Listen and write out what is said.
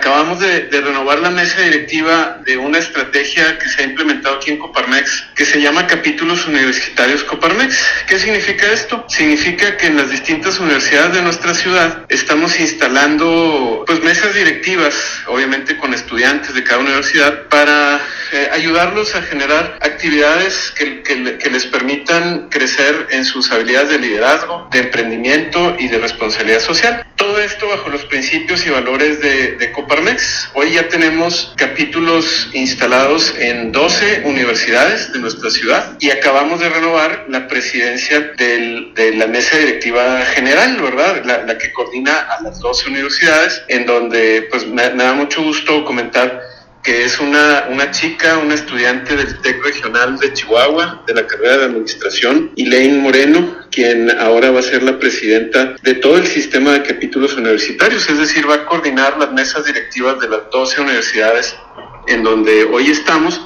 acabamos de renovar la mesa directiva de una estrategia que se ha implementado aquí en Coparmex, que se llama Capítulos Universitarios Coparmex. ¿Qué significa esto? Significa que en las distintas universidades de nuestra ciudad estamos instalando pues mesas directivas, obviamente con estudiantes de cada universidad, para ayudarlos a generar actividades que les permitan crecer en sus habilidades de liderazgo, de emprendimiento y de responsabilidad social. Todo esto bajo los principios y valores de Coparmex. Hoy ya tenemos capítulos instalados en 12 universidades de nuestra ciudad y acabamos de renovar la presidencia de la mesa directiva general, ¿verdad? La que coordina a las 12 universidades, en donde pues me da mucho gusto comentar que es una chica, una estudiante del TEC Regional de Chihuahua, de la carrera de Administración, Elaine Moreno, quien ahora va a ser la presidenta de todo el sistema de capítulos universitarios, es decir, va a coordinar las mesas directivas de las 12 universidades en donde hoy estamos.